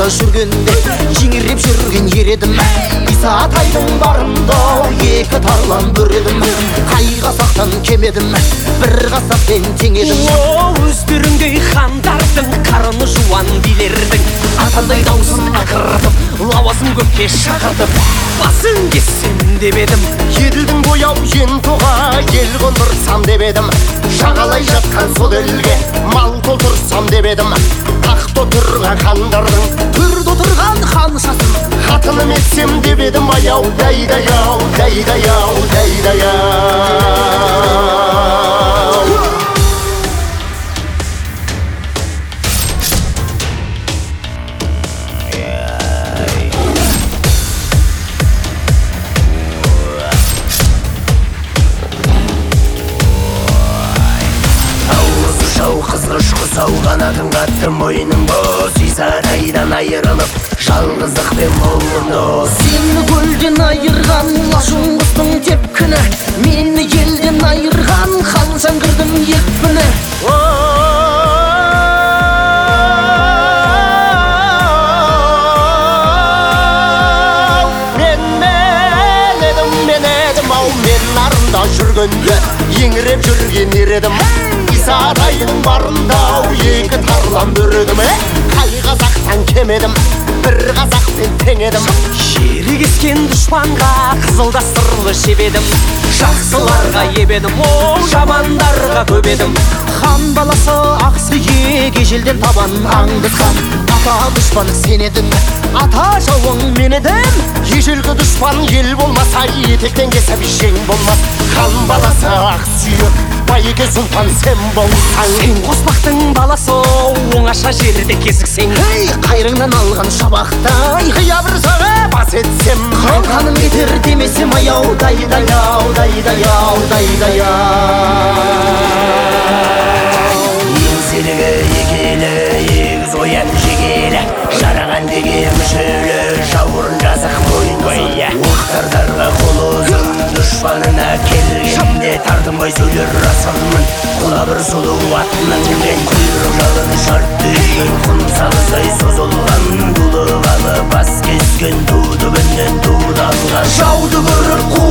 жүргенде жеңіреп жүрген ер едім. Исатайдың барында екі тарлан бір едім. Қай қазақтан кемедім, бір қазақпен тең едім. Өздеріңдей хандардың, қарыны жуан билердің, атандай даусын ақыртып, лауазым көкке шақыртып, басын кессем деп едім. еділдің бояу ентоға ел қондырсам деп едім. Жағалай жатқан сол елге мал толтырсам деп едім. Тақта отырған хандардың төрде отырған ханшасын қатыным етсем деп едім. Аяу дайдаяу дайдаяу дайдаяу. Қызғыш құсау қанатың қатты мойның бос. Исатайдан айырылып жалғыздықпен болдым дос. Сені көлден айырған лашыңғыстың тепкіні, мені елден айырған хан жаңғырдың екпіні. Мен нарында жүргенде еңіреп жүрген ер едім. Исатайдың барында екі тарлан бір едім. Қай қазақтан кемедім, бір қазақпен тең едім. Жері кескен дұшпанға қызылдастырлы жебедім. Жақсыларға ебедім, жамандарға көбедім. Хан баласы ақсүйек ежелден табан аңдысқан. Ата дұшпан сен едің, ата жауың мен едім. Ежелгі дұшпан ел болмаса етектен кесіп жең болмас. Хан баласы ақсүйек, байеке сұлтан сен болсаң. Сен қоспақтың баласы оңаша жерде кезіксең. Қайрыңнан алған шабақтай қия бір саға бас етсем. Қалқаным кетер демесем аяу дайдаяу дайдаяу дайдаяу. Еңселігі екелі егіз оян жегелі, жараған деген мүшелі жауырын жазық мойны. Оқтардарға қол ұзын, дұшпанына келгенде тартынбай сөйлер расымын. Құла бір сұлу атынан мінген, құйрық жалын шарт түйген, құн сағыздай созылған, дулығалы бас кескен, ту түбінен туды алған. Жауды көріп